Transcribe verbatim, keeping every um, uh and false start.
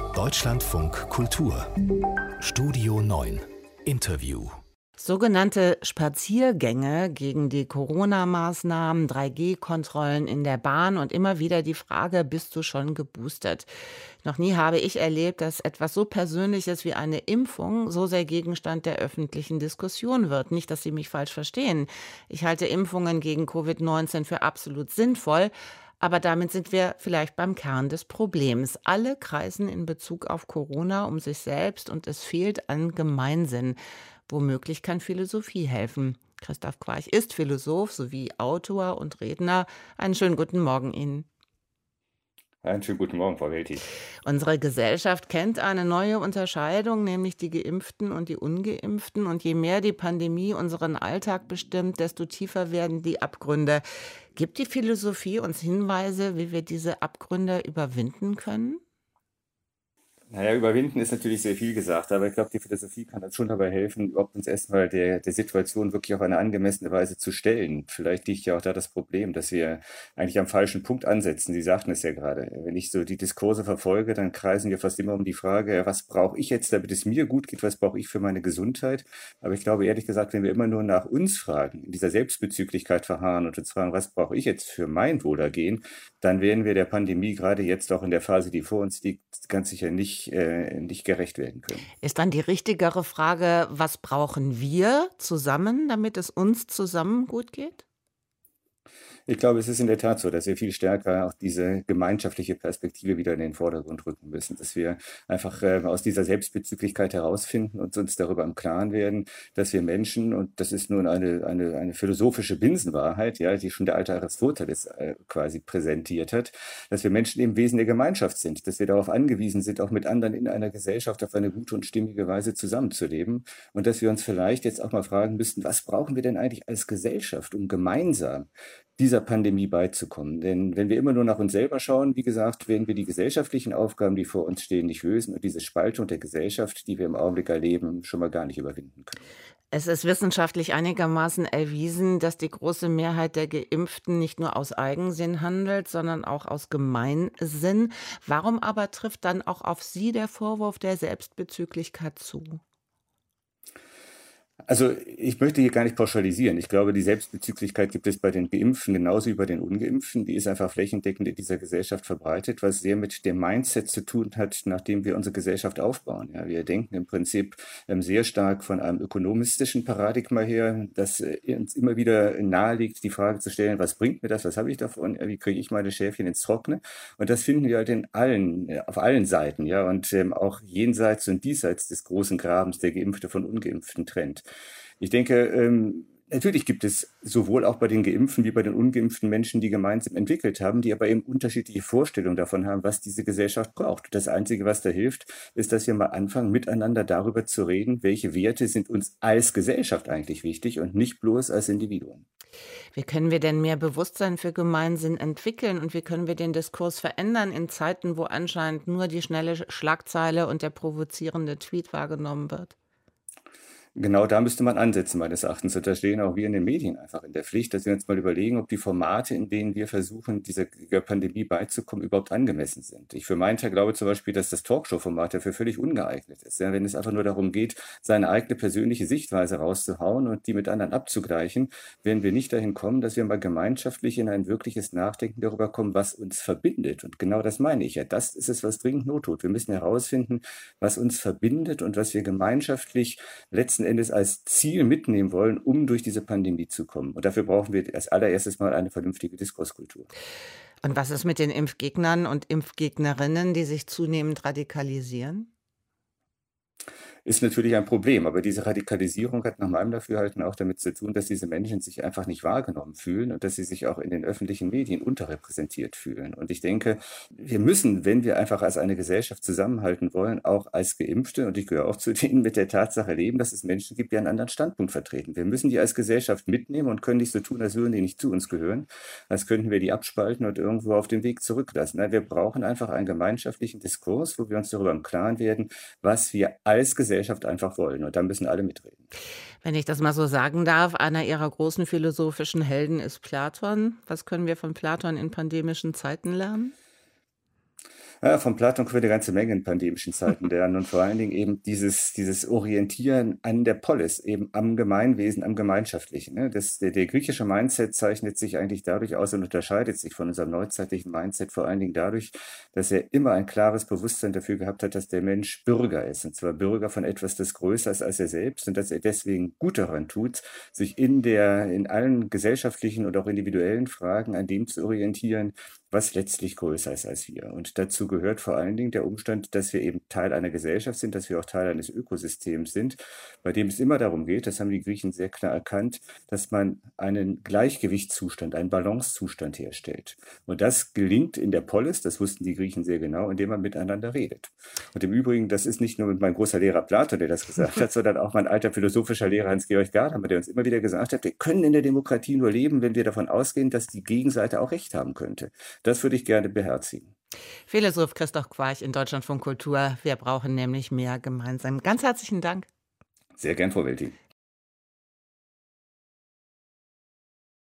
Deutschlandfunk Kultur Studio neun Interview. Sogenannte Spaziergänge gegen die Corona-Maßnahmen, drei G Kontrollen in der Bahn und immer wieder die Frage, bist du schon geboostert? Noch nie habe ich erlebt, dass etwas so Persönliches wie eine Impfung so sehr Gegenstand der öffentlichen Diskussion wird. Nicht, dass Sie mich falsch verstehen. Ich halte Impfungen gegen Covid neunzehn für absolut sinnvoll. Aber damit sind wir vielleicht beim Kern des Problems. Alle kreisen in Bezug auf Corona um sich selbst und es fehlt an Gemeinsinn. Womöglich kann Philosophie helfen. Christoph Quarch ist Philosoph sowie Autor und Redner. Einen schönen guten Morgen Ihnen. Einen schönen guten Morgen, Frau Welti. Unsere Gesellschaft kennt eine neue Unterscheidung, nämlich die Geimpften und die Ungeimpften. Und je mehr die Pandemie unseren Alltag bestimmt, desto tiefer werden die Abgründe. Gibt die Philosophie uns Hinweise, wie wir diese Abgründe überwinden können? Naja, überwinden ist natürlich sehr viel gesagt, aber ich glaube, die Philosophie kann uns schon dabei helfen, überhaupt uns erstmal der, der Situation wirklich auf eine angemessene Weise zu stellen. Vielleicht liegt ja auch da das Problem, dass wir eigentlich am falschen Punkt ansetzen. Sie sagten es ja gerade. Wenn ich so die Diskurse verfolge, dann kreisen wir fast immer um die Frage, was brauche ich jetzt, damit es mir gut geht, was brauche ich für meine Gesundheit? Aber ich glaube, ehrlich gesagt, wenn wir immer nur nach uns fragen, in dieser Selbstbezüglichkeit verharren und uns fragen, was brauche ich jetzt für mein Wohlergehen, dann werden wir der Pandemie gerade jetzt auch in der Phase, die vor uns liegt, ganz sicher nicht Äh, nicht gerecht werden können. Ist dann die richtigere Frage, was brauchen wir zusammen, damit es uns zusammen gut geht? Ich glaube, es ist in der Tat so, dass wir viel stärker auch diese gemeinschaftliche Perspektive wieder in den Vordergrund rücken müssen, dass wir einfach äh, aus dieser Selbstbezüglichkeit herausfinden und uns darüber im Klaren werden, dass wir Menschen, und das ist nun eine, eine, eine philosophische Binsenwahrheit, ja, die schon der alte Aristoteles äh, quasi präsentiert hat, dass wir Menschen im Wesen der Gemeinschaft sind, dass wir darauf angewiesen sind, auch mit anderen in einer Gesellschaft auf eine gute und stimmige Weise zusammenzuleben und dass wir uns vielleicht jetzt auch mal fragen müssten, was brauchen wir denn eigentlich als Gesellschaft, um gemeinsam dieser Pandemie beizukommen. Denn wenn wir immer nur nach uns selber schauen, wie gesagt, werden wir die gesellschaftlichen Aufgaben, die vor uns stehen, nicht lösen und diese Spaltung der Gesellschaft, die wir im Augenblick erleben, schon mal gar nicht überwinden können. Es ist wissenschaftlich einigermaßen erwiesen, dass die große Mehrheit der Geimpften nicht nur aus Eigensinn handelt, sondern auch aus Gemeinsinn. Warum aber trifft dann auch auf Sie der Vorwurf der Selbstbezüglichkeit zu? Also ich möchte hier gar nicht pauschalisieren. Ich glaube, die Selbstbezüglichkeit gibt es bei den Geimpften genauso wie bei den Ungeimpften. Die ist einfach flächendeckend in dieser Gesellschaft verbreitet, was sehr mit dem Mindset zu tun hat, nachdem wir unsere Gesellschaft aufbauen. Ja, wir denken im Prinzip ähm, sehr stark von einem ökonomistischen Paradigma her, das äh, uns immer wieder naheliegt, die Frage zu stellen, was bringt mir das, was habe ich davon, ja, wie kriege ich meine Schäfchen ins Trockene? Und das finden wir halt in allen, äh, auf allen Seiten, ja, und ähm, auch jenseits und diesseits des großen Grabens der Geimpfte von Ungeimpften trennt. Ich denke, ähm, natürlich gibt es sowohl auch bei den Geimpften wie bei den ungeimpften Menschen, die gemeinsam entwickelt haben, die aber eben unterschiedliche Vorstellungen davon haben, was diese Gesellschaft braucht. Das Einzige, was da hilft, ist, dass wir mal anfangen, miteinander darüber zu reden, welche Werte sind uns als Gesellschaft eigentlich wichtig und nicht bloß als Individuen. Wie können wir denn mehr Bewusstsein für Gemeinsinn entwickeln und wie können wir den Diskurs verändern in Zeiten, wo anscheinend nur die schnelle Schlagzeile und der provozierende Tweet wahrgenommen wird? Genau da müsste man ansetzen, meines Erachtens. Und da stehen auch wir in den Medien einfach in der Pflicht, dass wir uns mal überlegen, ob die Formate, in denen wir versuchen, dieser Pandemie beizukommen, überhaupt angemessen sind. Ich für meinen Teil glaube zum Beispiel, dass das Talkshow-Format dafür völlig ungeeignet ist. Ja, wenn es einfach nur darum geht, seine eigene persönliche Sichtweise rauszuhauen und die mit anderen abzugleichen, werden wir nicht dahin kommen, dass wir mal gemeinschaftlich in ein wirkliches Nachdenken darüber kommen, was uns verbindet. Und genau das meine ich ja. Das ist es, was dringend not tut. Wir müssen herausfinden, was uns verbindet und was wir gemeinschaftlich letzten Endes als Ziel mitnehmen wollen, um durch diese Pandemie zu kommen. Und dafür brauchen wir als allererstes mal eine vernünftige Diskurskultur. Und was ist mit den Impfgegnern und Impfgegnerinnen, die sich zunehmend radikalisieren? Ist natürlich ein Problem, aber diese Radikalisierung hat nach meinem Dafürhalten auch damit zu tun, dass diese Menschen sich einfach nicht wahrgenommen fühlen und dass sie sich auch in den öffentlichen Medien unterrepräsentiert fühlen. Und ich denke, wir müssen, wenn wir einfach als eine Gesellschaft zusammenhalten wollen, auch als Geimpfte, und ich gehöre auch zu denen, mit der Tatsache leben, dass es Menschen gibt, die einen anderen Standpunkt vertreten. Wir müssen die als Gesellschaft mitnehmen und können nicht so tun, als würden die nicht zu uns gehören, als könnten wir die abspalten und irgendwo auf dem Weg zurücklassen. Nein, wir brauchen einfach einen gemeinschaftlichen Diskurs, wo wir uns darüber im Klaren werden, was wir als Gesellschaft einfach wollen. Und da müssen alle mitreden. Wenn ich das mal so sagen darf, einer Ihrer großen philosophischen Helden ist Platon. Was können wir von Platon in pandemischen Zeiten lernen? Ja, von Platon können wir eine ganze Menge in pandemischen Zeiten lernen und vor allen Dingen eben dieses, dieses Orientieren an der Polis, eben am Gemeinwesen, am Gemeinschaftlichen. Ne? Das, der, der griechische Mindset zeichnet sich eigentlich dadurch aus und unterscheidet sich von unserem neuzeitlichen Mindset vor allen Dingen dadurch, dass er immer ein klares Bewusstsein dafür gehabt hat, dass der Mensch Bürger ist, und zwar Bürger von etwas, das größer ist als er selbst, und dass er deswegen gut daran tut, sich in der, in allen gesellschaftlichen und auch individuellen Fragen an dem zu orientieren, was letztlich größer ist als wir. Und dazu gehört vor allen Dingen der Umstand, dass wir eben Teil einer Gesellschaft sind, dass wir auch Teil eines Ökosystems sind, bei dem es immer darum geht, das haben die Griechen sehr klar erkannt, dass man einen Gleichgewichtszustand, einen Balancezustand herstellt. Und das gelingt in der Polis, das wussten die Griechen sehr genau, indem man miteinander redet. Und im Übrigen, das ist nicht nur mein großer Lehrer Platon, der das gesagt hat, sondern auch mein alter philosophischer Lehrer Hans-Georg Gadamer, der uns immer wieder gesagt hat, wir können in der Demokratie nur leben, wenn wir davon ausgehen, dass die Gegenseite auch Recht haben könnte. Das würde ich gerne beherzigen. Philosoph Christoph Quarch in Deutschlandfunk Kultur. Wir brauchen nämlich mehr gemeinsam. Ganz herzlichen Dank. Sehr gern, Frau Welting.